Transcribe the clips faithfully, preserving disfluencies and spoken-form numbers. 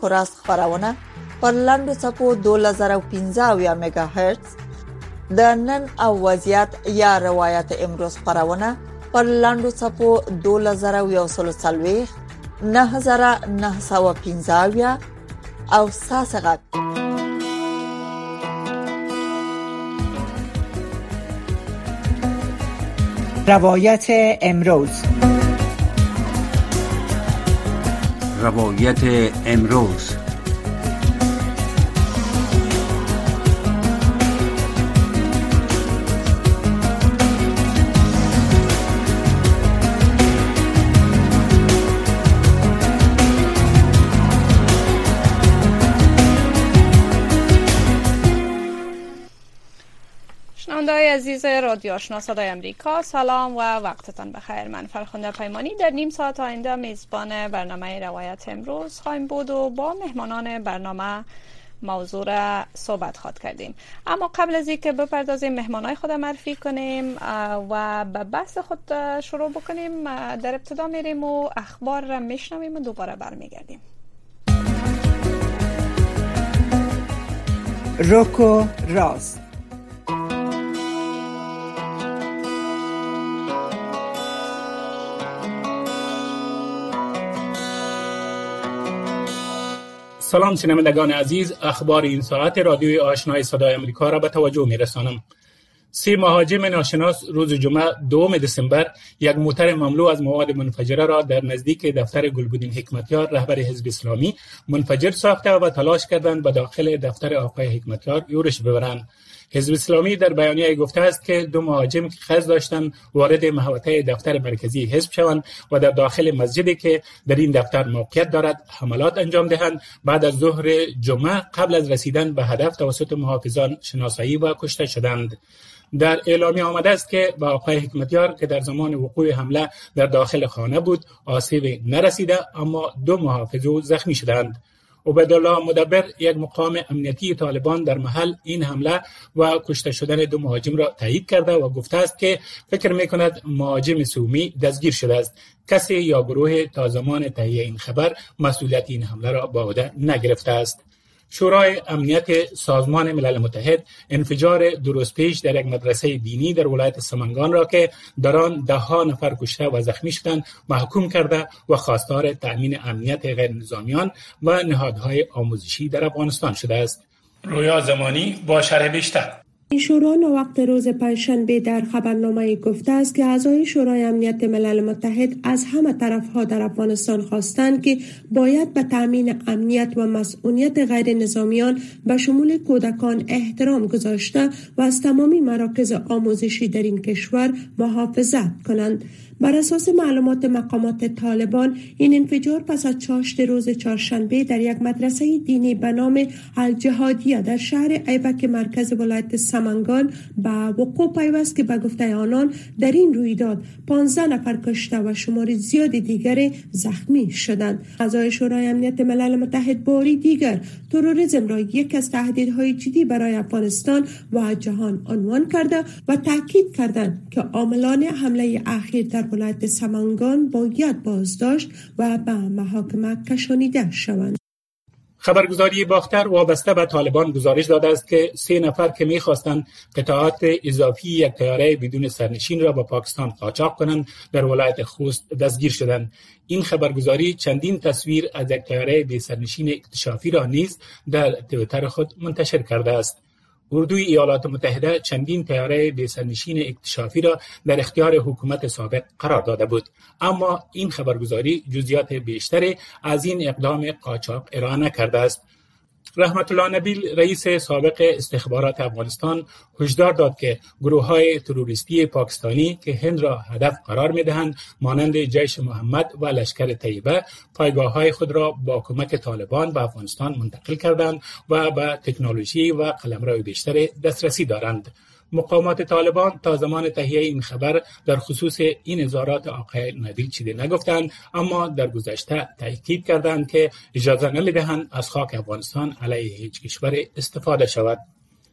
کره خبرونه پر لاندو چپو دو هزار و پنځه مگاهرتز، د نن او وضعیت یا روایت امروز خبرونه پر لاندو چپو دو هزار و صفر نه هزار نه صد و پنځه او ساسغت. روایت امروز روایت امروز شنونده‌های عزیز رادیو آشنا صدای امریکا، سلام و وقتتان بخیر. من فرخنده پیمانی در نیم ساعت آینده میزبان برنامه روایت امروز خواهیم بود و با مهمانان برنامه موضوع را صحبت خواهد کردیم. اما قبل از اینکه بپردازیم مهمانای خود معرفی کنیم و به بحث خود شروع بکنیم، در ابتدا میریم و اخبار را میشنویم و دوباره برمیگردیم. روکو راست. سلام شنوندگان عزیز، اخبار این ساعت رادیوی آشنای صدای امریکا را به توجه می رسانم. سه مهاجم ناشناس روز جمعه دوم دسامبر یک موتر مملو از مواد منفجره را در نزدیک دفتر گلبدین حکمتیار رهبر حزب اسلامی منفجر ساخته و تلاش کردند به داخل دفتر آقای حکمتیار یورش ببرند. حزب اسلامی در بیانیه گفته است که دو مهاجم که قصد داشتند وارد محوطه دفتر مرکزی حزب شوند و در داخل مسجدی که در این دفتر موقعیت دارد حملات انجام دهند، بعد از ظهر جمعه قبل از رسیدن به هدف توسط محافظان شناسایی و کشته شدند. در اعلامیه آمده است که به آقای حکمتیار که در زمان وقوع حمله در خانه بود آسیبی نرسیده، اما دو محافظ زخمی شدند. عبیدالله مدبر، یک مقام امنیتی طالبان، در محل این حمله و کشته شدن دو مهاجم را تایید کرده و گفته است که فکر می‌کند مهاجم سومی دستگیر شده است. کسی یا گروه تا زمان تهیه این خبر مسئولیت این حمله را به عهده نگرفته است. شورای امنیت سازمان ملل متحد انفجار دو روز پیش در یک مدرسه دینی در ولایت سمنگان را که در آن ده ها نفر کشته و زخمی شدند محکوم کرده و خواستار تأمین امنیت غیر نظامیان و نهادهای آموزشی در افغانستان شده است. رویا زمانی با شرح بیشتر. شورا وقت روز پنجشنبه در خبرنامه گفته است که اعضای شورای امنیت ملل متحد از همه طرفها در افغانستان خواستند که باید به تامین امنیت و مسئولیت غیر نظامیان به شمول کودکان احترام گذاشته و از تمامی مراکز آموزشی در این کشور محافظت کنند. بر اساس معلومات مقامات طالبان، این انفجار پس از چاشت روز چهارشنبه در یک مدرسه دینی به نام الجهادیه در شهر ایبک مرکز ولایت سمنگان به وقوع پیوست که به گفته آنان در این رویداد پانزده نفر کشته و شمار زیادی دیگر زخمی شدند. اعضای شورای امنیت ملل متحد باری دیگر تروریسم را یک از تهدیدهای جدی برای افغانستان و جهان عنوان کرده و تاکید کردند که عاملان حمله اخیر در ولایت سمنگان باید بازداشت و به محاکمه کشانیده شوند. خبرگزاری باختر وابسته به طالبان گزارش داده است که سه نفر که می‌خواستند قطعات اضافی یک طیاره بدون سرنشین را به پاکستان قاچاق کنند در ولایت خوست دستگیر شدند. این خبرگزاری چندین تصویر از یک طیاره بی سرنشین اکتشافی را نیز در توییتر خود منتشر کرده است. اردوی ایالات متحده چندین طیاره بی سرنشین اکتشافی را در اختیار حکومت سابق قرار داده بود، اما این خبرگزاری جزئیات بیشتری از این اقدام قاچاق ارائه نکرده است. رحمت الله نبیل، رئیس سابق استخبارات افغانستان، هشدار داد که گروه‌های تروریستی پاکستانی که هند را هدف قرار می‌دهند مانند جیش محمد و لشکر طیبه پایگاه‌های خود را با کمک طالبان به افغانستان منتقل کردند و به تکنولوژی و قلمرو بیشتر دسترسی دارند. مقامات طالبان تا زمان تهیه این خبر در خصوص این اظهارات آقای نبیل چیزی نگفتند، اما در گذشته تاکید کردند که اجازه نمیدهند از خاک افغانستان علیه هیچ کشور استفاده شود.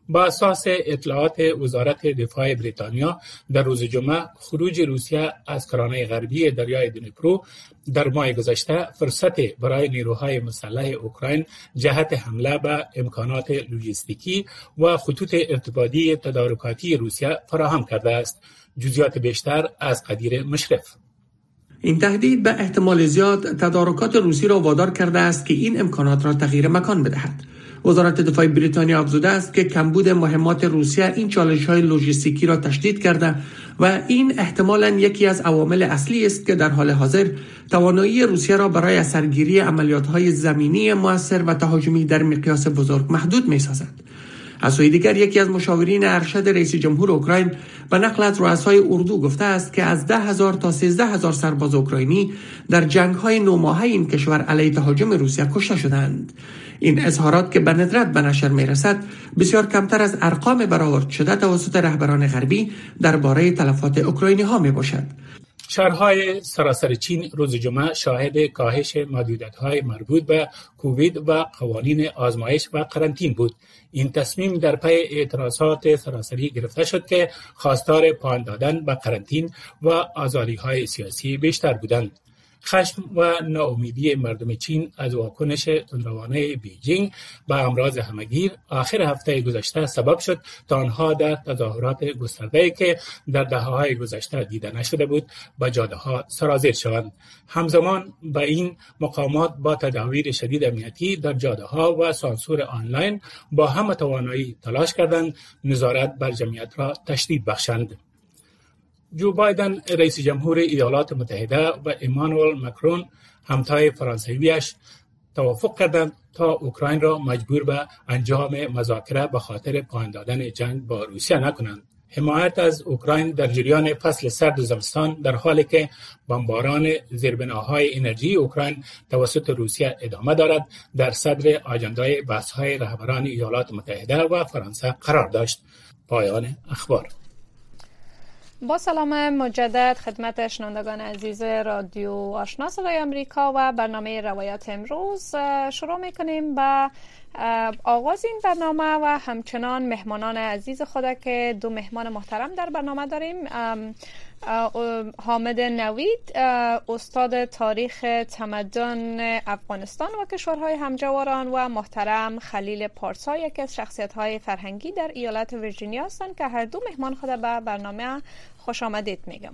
با اساس اطلاعات وزارت دفاع بریتانیا در روز جمعه خروج روسیه از کرانه غربی دریای دنیپرو در ماه گذشته فرصت برای نیروهای مسلح اوکراین جهت حمله به امکانات لوجستیکی و خطوط ارتباطی تدارکاتی روسیه فراهم کرده است. جزئیات بیشتر از قدیر مشرف. این تهدید به احتمال زیاد تدارکات روسی را وادار کرده است که این امکانات را تغییر مکان بدهد. وزارت دفاع بریتانیا افزوده است که کمبود مهمات روسیه این چالش‌های لوجستیکی را تشدید کرده و این احتمالاً یکی از عوامل اصلی است که در حال حاضر توانایی روسیه را برای سرگیری عملیات‌های زمینی مؤثر و تهاجمی در مقیاس بزرگ محدود می‌سازد. از سوی دیگر یکی از مشاورین ارشد رئیس جمهور اوکراین به نقل از رؤسای اردو گفته است که از ده هزار تا سیزده هزار سرباز اوکراینی در جنگ‌های نوماهه این کشور علیه تهاجم روسیه کشته شدند. این اظهارات که به ندرت به نشر می‌رسد بسیار کمتر از ارقام برآورد شده توسط رهبران غربی درباره تلفات اوکراینی‌ها میباشد. شهرهای سراسر چین روز جمعه شاهد کاهش محدودیت‌های مربوط به کووید و قوانین آزمایش و قرنطین بود. این تصمیم در پی اعتراضات سراسری گرفته شد که خواستار پایان دادن به قرنطین و آزادی‌های سیاسی بیشتر بودند. خشم و ناامیدی مردم چین از واکنش تندروانه بیجینگ به امراض همگیر آخر هفته گذشته سبب شد تا آنها در تظاهرات گسترده‌ای که در دهه‌های گذشته دیده نشده بود به جاده‌ها سرازیر شوند. همزمان به این مقامات با تدابیر شدید امنیتی در جاده‌ها و سانسور آنلاین با همه توانایی تلاش کردند نظارت بر جمعیت را تشدید بخشند. جو بایدن رئیس جمهور ایالات متحده و ایمانوئل مکرون همتای فرانسویش توافق کردند تا اوکراین را مجبور به انجام مذاکره به خاطر پایان دادن جنگ با روسیه نکنند. حمایت از اوکراین در جریان فصل سرد و زمستان در حالی که بمباران زیربناهای انرژی اوکراین توسط روسیه ادامه دارد در صدر آجندای بحث‌های رهبران ایالات متحده و فرانسه قرار داشت. پایان اخبار. با سلام مجدد خدمت شنوندگان عزیز رادیو آشنا صدای آمریکا و برنامه روایت امروز شروع میکنیم با آغاز این برنامه و همچنان مهمانان عزیز خود که دو مهمان محترم در برنامه داریم. حامد نوید استاد تاریخ تمدن افغانستان و کشورهای همجواران و محترم خلیل پارسا یکی از شخصیت‌های فرهنگی در ایالت ویرجینیا هستند که هر دو مهمان خود به برنامه خوش آمدید میگم.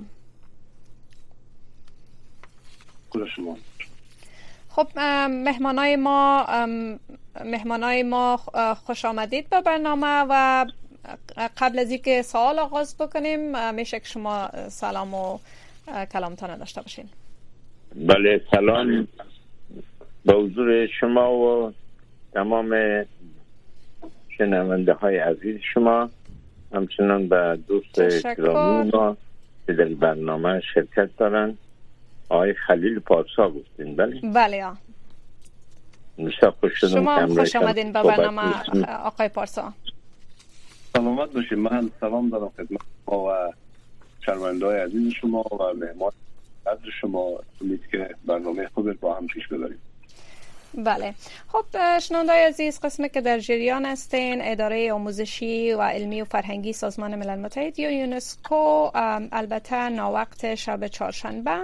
شما. خب مهمانای ما مهمانای ما خوش آمدید به برنامه و قبل از اینکه سوال آغاز بکنیم میشه که شما سلام و کلامتان داشته باشین. بله، سلام به حضور شما و تمام شنونده های عزیز شما، همچنان به دوست گرامی ما که در برنامه شرکت دارن. آقای خلیل پارسا گفتین. بله بله آه. خوش شدم. شما خوش آمدین به برنامه آقای پارسا. سلامت باشید. من سلام دارم خدمت شما و شنونده‌های عزیز شما و مهمان عزیز شما. امید که برنامه خوب با هم پیش ببریم. بله، خب شنونده‌های عزیز، قسمی که در جریان هستین اداره آموزشی و علمی و فرهنگی سازمان ملل متحد یا یونسکو البته ناوقت شب چهارشنبه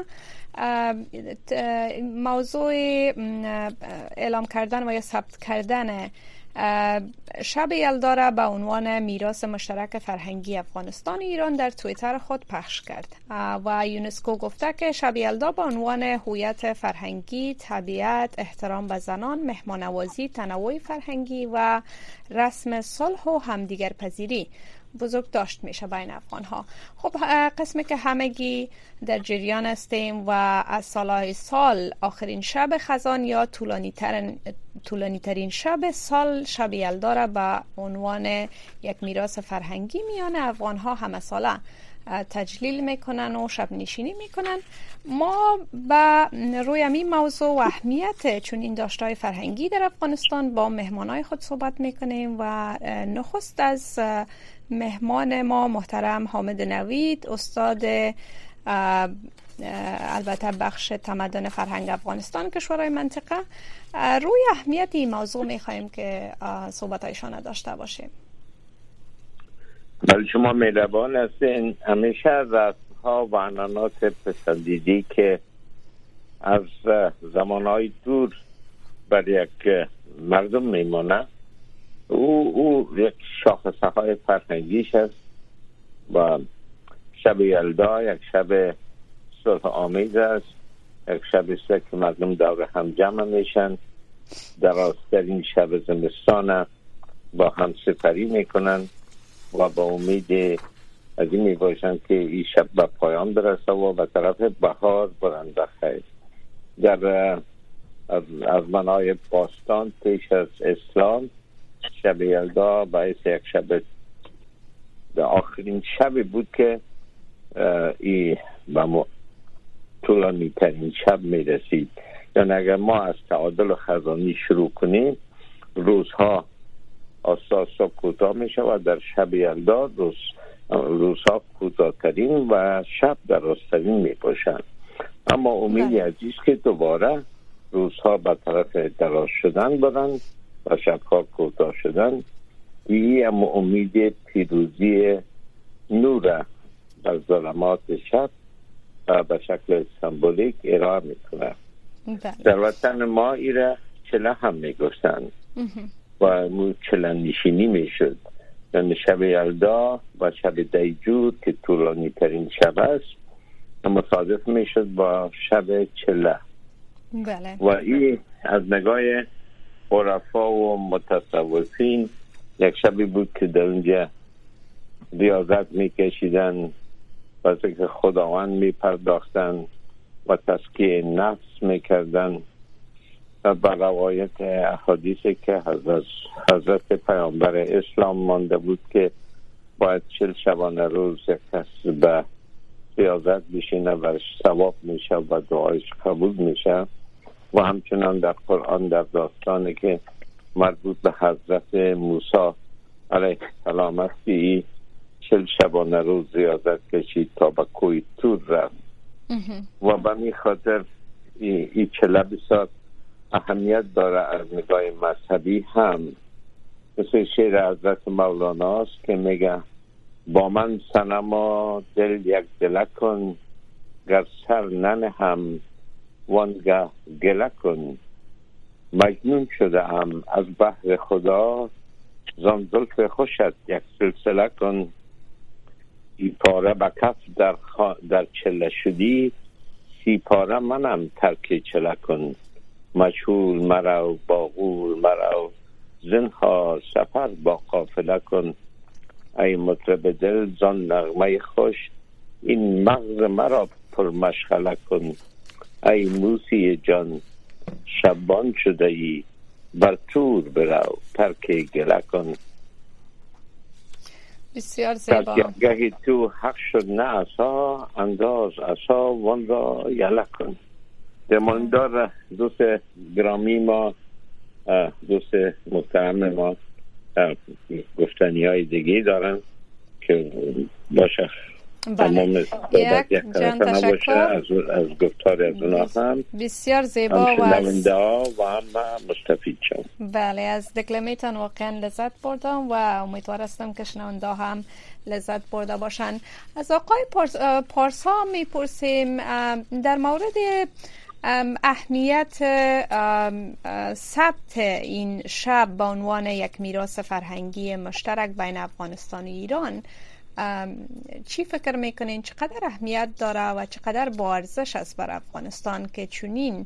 موضوع اعلام کردن و یا ثبت کردن شب یلدا را به عنوان میراث مشترک فرهنگی افغانستان ایران در توییتر خود پخش کرد و یونسکو گفته که شب یلدا به عنوان هویت فرهنگی، طبیعت، احترام به زنان، مهمانوازی، تنوع فرهنگی و رسم صلح و همدیگر پذیری بزرگ داشت میشه بین افغان ها. خب قسمی که همگی در جریان هستیم و از سالهای سال آخرین شب خزان یا طولانی ترین طولانی ترین شب سال شب یلدا را به عنوان یک میراث فرهنگی میان افغان ها همه ساله تجلیل میکنن و شب نشینی میکنن. ما با روی همین موضوع و اهمیت چون این داشته‌های فرهنگی در افغانستان با مهمانای خود صحبت میکنیم و نخست از مهمان ما محترم حامد نوید استاد البته بخش تمدن فرهنگ افغانستان کشورهای منطقه روی اهمیت این موضوع میخوایم که صحبتایشان داشته باشیم. بله شما مهربان هستین. همیشه رسم‌ها و عنعنات پسندیدی که از زمانهای دور بر یک مردم میمونه او او یک شاخصه های فرهنگیش است و شب یلدا یک شب صلح آمیز است، یک شب است که مردم دور هم جمع میشن، درازترین شب زمستان با هم سپری میکنن و با امید از این میباشن که این شب به پایان برسه و به طرف بهار برنده خیر. در از, از منای باستان پیش از اسلام شب یلدا باعث یک شب در آخرین شب بود که ای به طولانی ترین شب می رسید. یعنی اگر ما از تعادل خزانی شروع کنیم روزها آساسا کوتاه می شود، در شب یلدا روز روزها کوتاه ترین و شب درازترین می باشند. اما امیدی عزیز که دوباره روزها به طرف دراز شدن برن و شبها کوتاه شدن. این اما امید پیروزی نور در ظلمات شب و به شکل سمبولیک ارائه میکنه. در وطن ما ایره چله هم میگفتن و مو چله نشینی میشد، یعنی شب یلدا و شب دیجور که طولانی ترین شب است مصادف میشد با شب چله. بله. و این از نگاه عرفا و متصوفین یک شبی بود که در اونجا ریاضت میکشیدن و ذکر خداوند میپرداختن و تزکیه نفس میکردن و به روایت احادیثی که حضرت, حضرت پیامبر اسلام مانده بود که باید چل شبانه روز یک کس به ریاضت بشینه و ثواب میشه و دعایش قبول میشه. و همچنان در قرآن در داستانی که مربوط به حضرت موسی علیه السلام است چل شبانه روز ریاضت کشید تا به کوه طور رفت و به می خاطر این چله بسیار اهمیت داره از نگاه مذهبی هم. مثل شعر حضرت مولانا است که میگه با من صنما دل یک دله کن، گر سر ننهم وانگه گله کن. مجنون شده ام از بحر خدا، زان زلف خوشت یک سلسله کن. سی پاره به کف در, خا... در چله شدی، سی پاره منم ترک چله کن. مشغول مرو با غول مرو، زنهار سفر با قافله کن. ای مطرب دل زان نغمه خوش، این مغز مرا پر مشغله کن. ای موسی جان شبان شده ای، بر طور برو ترک گله کن. بسیار زیبا. گهی تو حق شد نه عصا، انداز عصا وان را یله کن. درماندار دوست گرامی ما، دوست محترم ما گفتنی های دیگه دارن که باشه تمام یک جان تشکر از, از گفتار از اونا هم بسیار زیبا و از و هم مستفید شد. بله از دکلمیتان واقعا لذت بردم و امیدوار هستم که شنونده هم لذت برده باشن. از آقای پارس، پارسا میپرسیم در مورد اهمیت ثبت این شب به عنوان یک میراث فرهنگی مشترک بین افغانستان و ایران. چی فکر میکنین چقدر اهمیت داره و چقدر با ارزش است بر افغانستان که چنین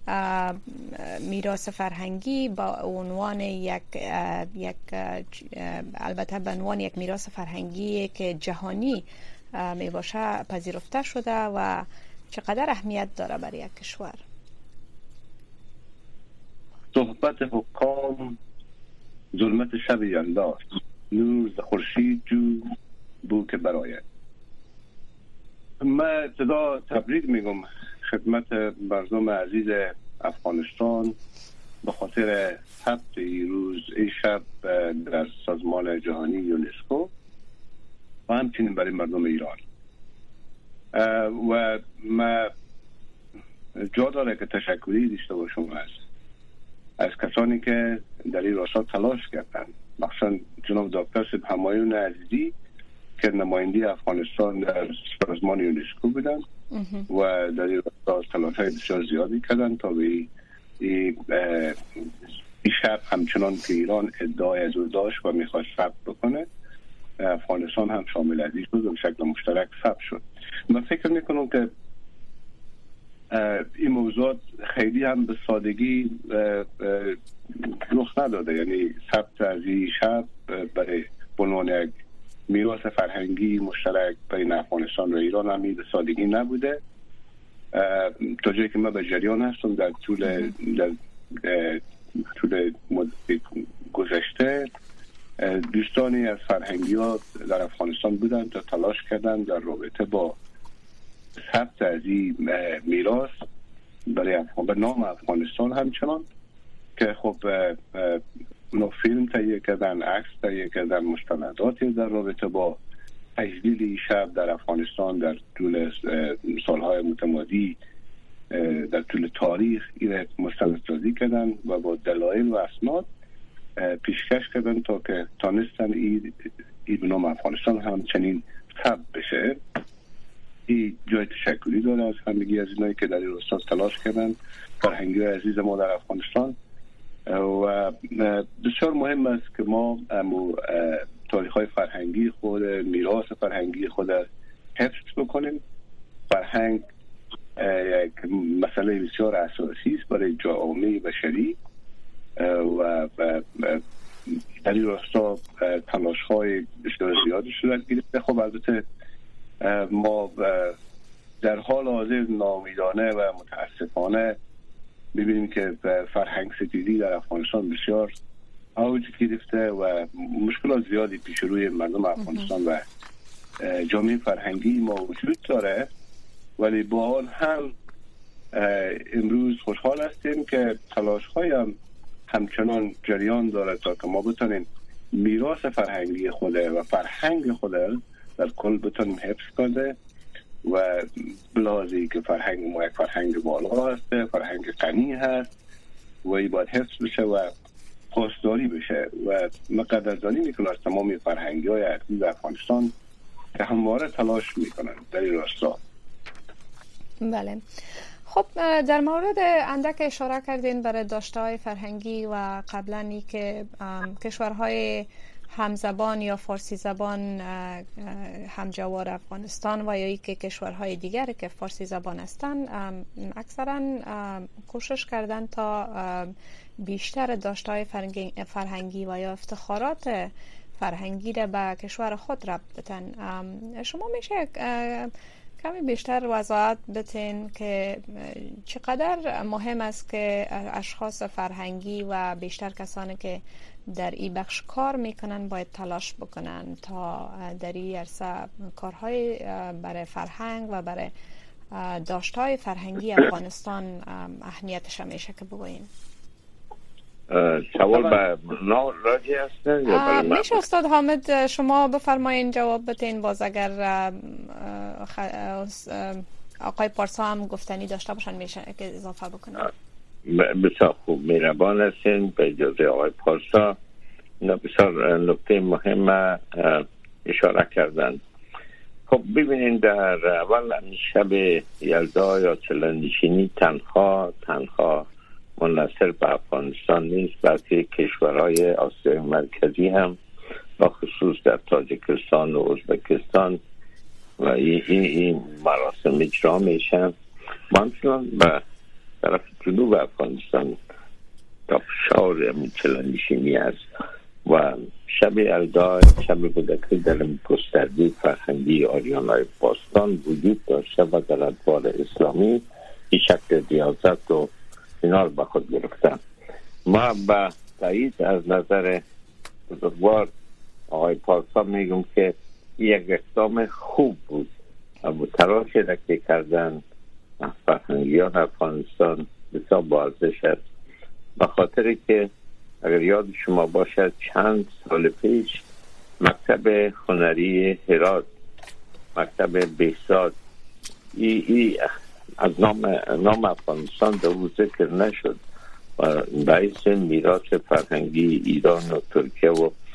میراث فرهنگی با عنوان یک یک البته به عنوان یک میراث فرهنگی که جهانی می باشه پذیرفته شده و چقدر اهمیت داره برای یک کشور؟ صحبت حکام ظلمت شب یلدا، نور ز خورشید جو بو که برآید. من ابتدا تبریک میگم خدمت مردم عزیز افغانستان به خاطر ثبت این روز این شب در سازمان جهانی یونسکو و همچنین برای مردم ایران. و ما جا داره که تشکری داشته باشم از از کسانی که در این راستا تلاش کردن، مخصوصا جناب دکتر سید همایون عزیزی که نماینده افغانستان در سازمان یونسکو بودن و در این راستا تلاش‌های بسیار زیادی کردن تا به این شب همچنان که ایران ادعای از او داشت و میخواست ثبت بکنه، افغانستان هم شامل ازش بود و به شکل مشترک ثبت شد. من فکر میکنم که این موضوع خیلی هم به سادگی رخ نداده، یعنی ثبت از این شب برای عنوان یک میراث فرهنگی مشترک بین افغانستان و ایران هم به سادگی نبوده. تا جایی که من به جریان هستم در طول در طول مدت گذشته دوستانی از فرهنگی ها در افغانستان بودن تا تلاش کردن در رابطه با ثبت از این میراث برای افغان به نام افغانستان همچنان که خب اونا فیلم تهیه کردن، عکس تهیه کردن، مستنداتی در رابطه با تجلیل این شب در افغانستان در طول سالهای متمادی در طول تاریخ این مستندسازی کردن و با دلایل و اسناد پیشکش کردن تا که تانستن این به نام افغانستان همچنین ثبت بشه. این جای تشکری داره از همگی از اینایی که در این راستا تلاش کردن، فرهنگی عزیز ما در افغانستان. و بسیار مهم است که ما تاریخ های فرهنگی خود، میراث فرهنگی خود حفظ بکنیم. فرهنگ یک مسئله بسیار اساسی است برای جامعه بشری و در این راستا تلاش های بسیار زیادی صورت گرفته. خب البته ما در حال حاضر ناامیدانه و متاسفانه ببینیم که فرهنگ ستیزی در افغانستان بسیار اوج گرفته و مشکلات زیادی پیش روی مردم افغانستان و جامعه فرهنگی ما وجود داره. ولی با حال هم امروز خوشحال هستیم که تلاش های هم همچنان جریان داره تا که ما بتونیم میراث فرهنگی خوده و فرهنگ خوده در کل بتونیم حفظ کنده و بلازی که فرهنگ ما یک فرهنگ بالا هسته، فرهنگ غنی هست و این باید حفظ بشه و پاسداری بشه. و من قدردانی میکنم از تمامی فرهنگی های عزیز افغانستان که همواره تلاش میکنن در این راستا. بله. خب در مورد اندک اشاره کردین برای داشته‌های فرهنگی و قبلا ای که کشورهای همزبان یا فارسی زبان همجوار افغانستان و یا ای که کشورهای دیگر که فارسی زبان هستند اکثرا کوشش کردن تا بیشتر داشته‌های فرهنگی و یا افتخارات فرهنگی را به کشور خود ربط بدن. شما میشه کمی بیشتر وضاحت بدین که چقدر مهم است که اشخاص فرهنگی و بیشتر کسانی که در این بخش کار میکنن باید تلاش بکنن تا در این عرصه کارهای برای فرهنگ و برای داشته‌های فرهنگی افغانستان اهمیتش همیشه که بگوین؟ سوال به نو راجی هستن؟ میشه استاد حامد شما بفرمایین جواب بدین، باز اگر آقای پارسا هم گفتنی داشته باشن میشه که اضافه بکنن. بسیار خوب، مهربان هستین. به اجازه آقای پارسا بسیار نکته مهم اشاره کردن. خب ببینین در اول شب یلدا یا چلنشینی تنها تنها منحصر به افغانستان نیست، بلکه کشورهای آسیای مرکزی هم با خصوص در تاجیکستان و ازبکستان و این این مراسم اجرا میشن. مثلا به طرف جنوب افغانستان تا شهر چلنشینی است و شب یلدا شب بوده که در گسترده فرهنگی آریانای باستان وجود داشته و در ادوار اسلامی این شکل ریاضت و اینا رو به خود گرفتن. ما به تایید از نظر بزرگوار آقای پارسا میگم که یک اقدام خوب بود. اما تلاشی را که کردن فرهنگیان افغانستان بسیار با ارزش است، به خاطر که اگر یاد شما باشد چند سال پیش مکتب هنری هرات، مکتب بهزاد ای, ای از نام نام افغانستان در او ذکر نشد و باعث میراث فرهنگی ایران و ترکیه و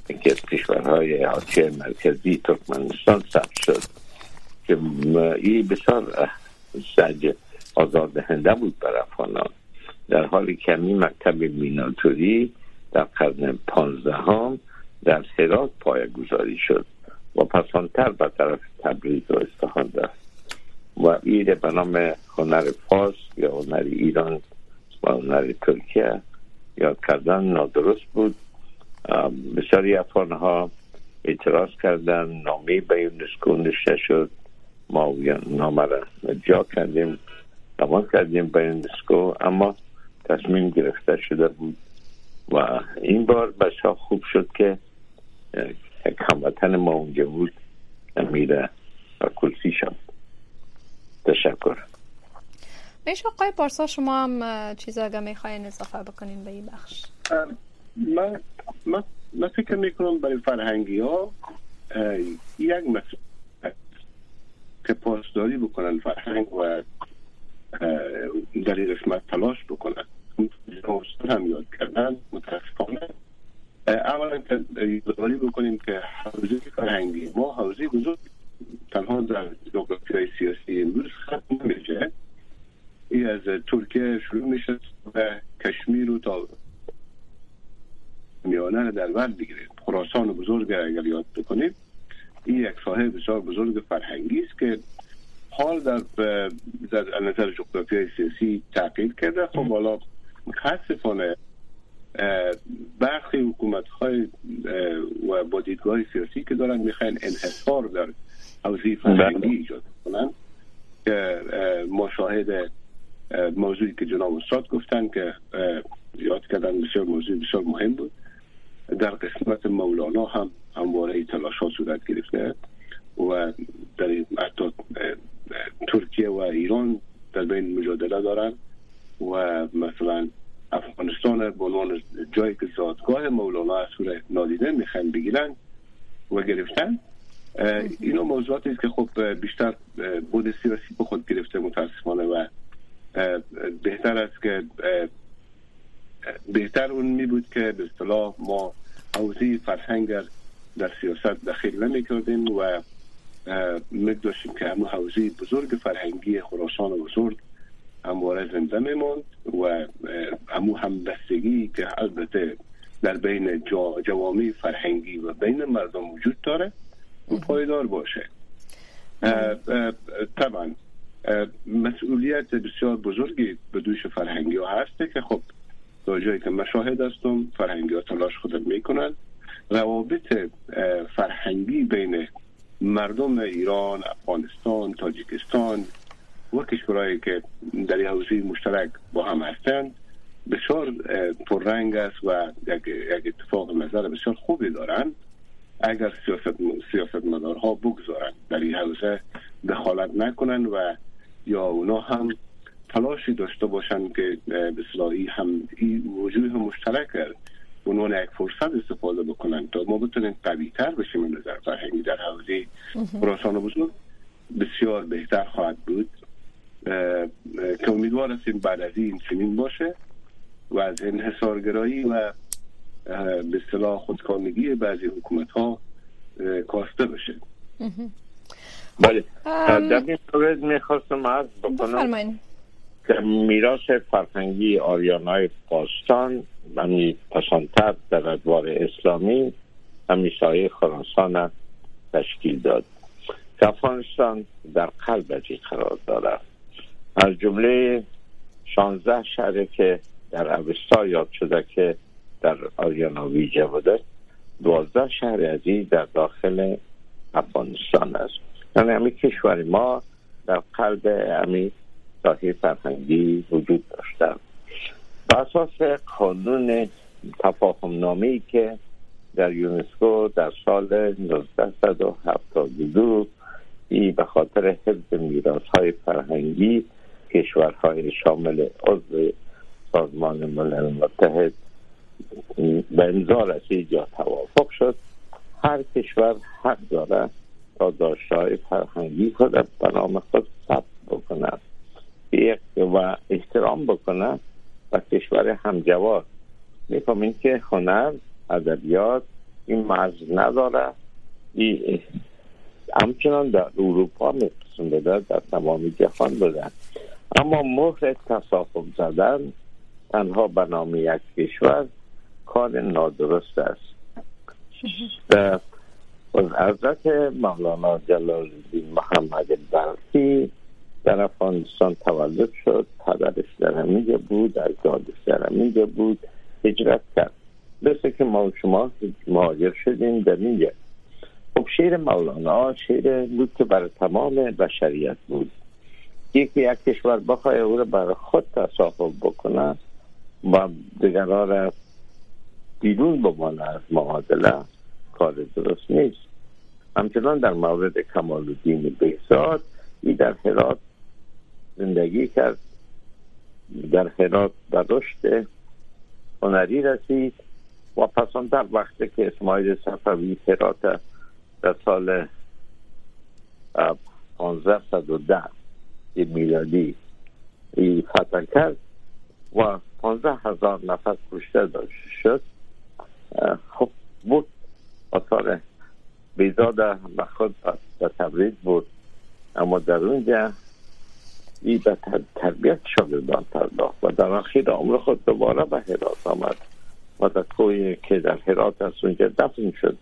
که از کشورهای آسیای مرکزی ترکمنستان ثبت شد که این بسیار زج آزاردهنده بود بر افغانان، در حالی که همین مکتب میناتوری در قرن پانزدهم در هرات پایه‌گذاری شد و پسانتر به طرف تبریز و اصفهان رفت و این به نام هنر فارس یا هنر ایران و هنر ترکیه یاد کردن نادرست بود. بسیاری افغان‌ها اعتراض کردن، نامه به یونسکو نوشته شد، ما نامه را جا کردیم، روان کردیم به یونسکو، اما تصمیم گرفته شده بود و این بار بسیار خوب شد که یک هموطن ما اونجا بود امیر کرسی شد. تشکر. میشه آقای پارسا شما هم چیز اگه میخواین اضافه بکنین به این بخش؟ من من من فکر میکنم برای فرهنگی ها یک مسئله که پاسداری بکنن فرهنگ و در این قسمت تلاش بکنن هم یاد کردن. متاسفانه اولا یادآوری بکنیم که حوزه فرهنگی ما حوزه بزرگ تنها در جغرافیای سیاسی امروز ختم نمیشه. این از ترکیه شروع میشه و کشمیر رو تا میانه در بر بگیرید. خراسان بزرگ اگر یاد بکنیم این یک ساحه بسیار بزرگ فرهنگی است که حال در در نظر جغرافیای سیاسی تغییر کرده. خب حالا متاسفانه برخی حکومت‌های و با دیدگاه سیاسی که دارن میخواین انحصار در حوزه فرهنگی ایجاد کنن که ما شاهد موضوعی که جناب استاد گفتن که یاد کردن بسیار موضوع بسیار مهم بود. در قسمت مولانا هم همواره تلاش‌ها صورت گرفته و در حتی ترکیه و ایران در بین مجادله دارن و مثلا افغانستان به عنوان جایی که زادگاه مولانا از صورت نادیده میخوان بگیرن و گرفتن. اینا موضوعاتی است که خب بیشتر بود سیاسی به خود گرفته متاسفانه و بهتر است که بهتر اون می بود که به اصطلاح ما حوزه فرهنگ در سیاست دخیل نمی کردیم و می داشتیم که همون حوزه بزرگ فرهنگی خراسان بزرگ همواره زنده می ماند و همون همبستگی که البته در بین جوامع فرهنگی و بین مردم وجود داره و پایدار باشه. طبعا مسئولیت بسیار بزرگی به دوش فرهنگی ها هسته که خب در جایی که مشاهد هستم فرهنگی ها تلاش خود میکنن روابط فرهنگی بین مردم ایران، افغانستان، تاجیکستان و کشورهایی که در این حوزه مشترک با هم هستند بسیار پررنگ است و یک اتفاق نظر بسیار خوبی دارن اگر سیاست سیاست مدارها بگذارن در این حوزه دخالت نکنن و یا اونا هم تلاشی داشته باشن که به اصطلاحی هم این وجوه مشترک به عنوان یک فرصت استفاده بکنن تا ما بتونیم قوی‌تر بشیم. این نظر فرهنگی در حوزه خراسان بزرگ بسیار بهتر خواهد بود که امیدوار هستیم بعد از این چنین باشه و از انحصارگرایی و به اصطلاح خودکامگی بعضی حکومت‌ها کاسته بشه. بله، در این مورد میخواستم عرض بکنم که میراث فرهنگی آریانای باستان همی پسانتر در ادوار اسلامی همی سایه خراسان تشکیل داد که افغانستان در قلب ازی قرار دارد. از جمله شانزده شهر که در اوستا یاد شده که در آریانا ویژه بوده، دوازده شهر ازی در داخل افغانستان است. یعنی همی کشور ما در قلب همی ساحه فرهنگی وجود داشته. بر اساس قانون تفاهم نامه‌ای که در یونسکو در سال نوزده هفتاد و دو ای به خاطر حفظ میراث‌های فرهنگی کشورهای شامل عضو سازمان ملل متحد به امضا رسید یا توافق شد، هر کشور حق داره تا داشته‌های فرهنگی خود به نام خود ثبت بکنه و احترام بکنه و کشور همجوار. می‌فهمین که هنر، ادبیات این مرز نداره. این همچنان در اروپا میپسند بده، در تمام جهان بده. اما مهر تصاحب زدن تنها به نام یک کشور کار نادرست است. از حضرت مولانا جلال الدین محمد بلخی در افغانستان تولد شد، پدرش در همینجا بود، اجدادش در همینجا بود، هجرت کرد. مثل که ما و شما مهاجر شدیم در اینجا. خب شعر مولانا شعر بود که برای تمام بشریت بود. یکی یک کشور بخواه او را برای خود تصاحب بکنه و دیگران را بیرون بمانه از معادله، کار درست نیست. همچنان در مورد کمال الدین بهزاد، ای در هرات زندگی کرد، در هرات در رشد هنری رسید و پسانتر وقتی که اسماعیل صفوی هرات در سال پانزده و ده میلادی ای فتح کرد و پانزده هزار نفر کشته داشت شد. خب بود آثار بهزاد به خود به تبریز بود، اما در اونجا ای به تربیت شاگردان پرداخت و در آخر عمر خود دوباره به هرات آمد و در کوهی که در هرات است اونجا دفن شد.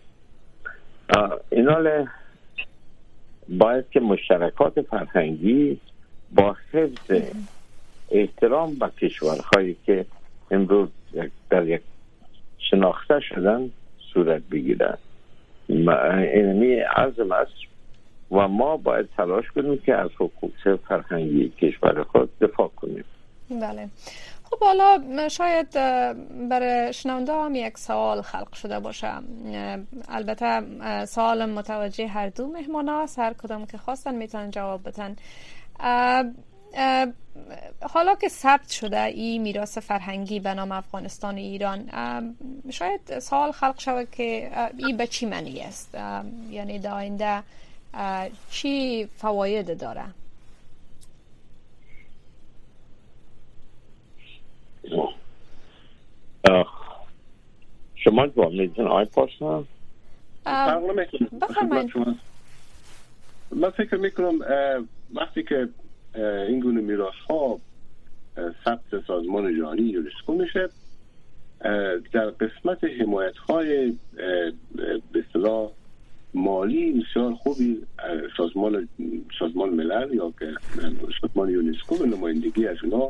اینال باید که مشترکات فرهنگی با حفظ احترام به کشورهایی که امروز در یک شناخته شدن صورت بگیرن. اینمی عزم است و ما باید تلاش کنیم که از حقوق فرهنگی کشور خود دفاع کنیم. بله. خب حالا شاید برای شنونده هم یک سوال خلق شده باشه. البته سوال متوجه هر دو مهمان هست، هر کدام که خواستن میتونن جواب بدن. حالا که ثبت شده این میراث فرهنگی به نام افغانستان و ایران، شاید سوال خلق شود که این به چی معنی است؟ یعنی در آینده چی فواید داره؟ شما جواب میدین آی پارسا؟ بفرمایید. من فکر میکنم وقتی که این گونه میراث ها ثبت سازمان جهانی یونسکو میشه، در قسمت حمایت های به اصطلاح مالی بسیار خوبی سازمان سازمان ملل یا که سازمان یونسکو به نمایندگی از اونا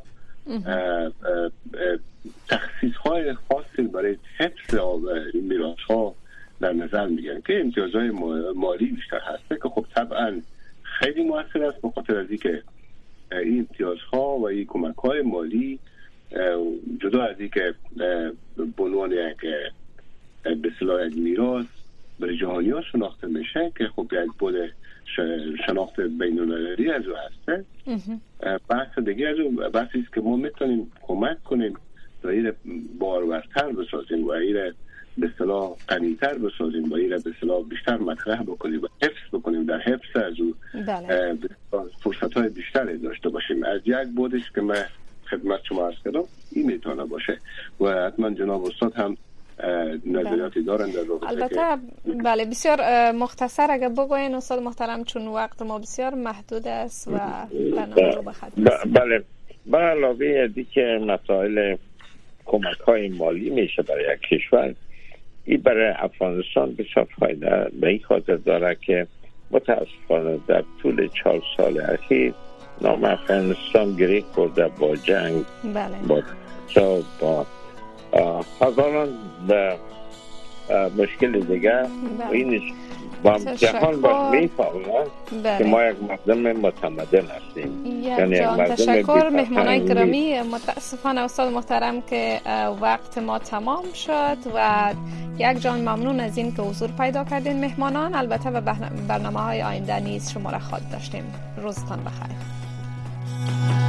تخصیص های خاصی برای حفظ این میراث ها در نظر میگیرن که امتیازهای مالی بیشتر هسته که خب طبعا خیلی مؤثر است، به خاطر از اینکه این امتیازها و این کمک های مالی جدا از اینکه به عنوان یک به اصطلاح یک میراث برای جهانی ها شناخته میشه که خب یک بود شناخت بین المللی از او هسته. بحث دیگه از او بحثی است که ما میتونیم کمک کنیم تا این بارورتر بسازیم و این به اصطلاح غنی‌تر بسازیم و این به اصطلاح بیشتر مطرح بکنیم و حفظ بکنیم، در حفظ از او فرصت‌های بیشتری داشته باشیم. از یک بودش که من خدمت شما عرض کردم این میتونه باشه و حتما جناب استاد هم نظریاتی دارن در رابطه. البته بله بسیار مختصر اگه بگوین استاد محترم، چون وقت ما بسیار محدود است و برنامه رو بخدمت. بله به علاوه ازی که مسائل کمک های مالی میشه برای یک کشور، این برای افغانستان بسیار فایده به این خاطر داره که متاسفانه در طول چهار سال اخیر نام افغانستان گریه کرده با جنگ، بله. با چا با هزاران به مشکل دیگه و اینش با جهان باید میفهمه که ما یک مردم متمدن هستیم. یعنی تشکر مهمانای گرامی. متاسفانه استاد محترم که وقت ما تمام شد و یک جان ممنون از این که حضور پیدا کردین مهمانان. البته به برنامه های آینده نیز شما را خواهد داشتیم. روزتان بخیر.